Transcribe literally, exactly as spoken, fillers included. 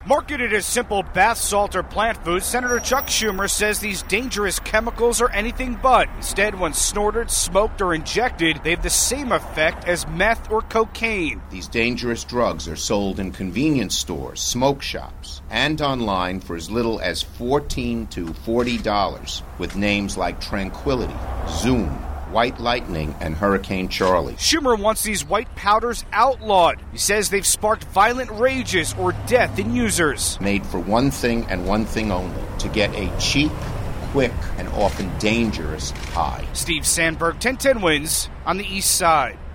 Marketed as simple bath salt or plant food, Senator Chuck Schumer says these dangerous chemicals are anything but. Instead, when snorted, smoked, or injected, they have the same effect as meth or cocaine. These dangerous drugs are sold in convenience stores, smoke shops, and online for as little as fourteen to forty dollars, with names like Tranquility, Zoom, White Lightning, and Hurricane Charlie. Schumer wants these white powders outlawed. He says they've sparked violent rages or death in users. Made for one thing and one thing only, to get a cheap, quick, and often dangerous high. Steve Sandberg, ten ten Wins on the East Side.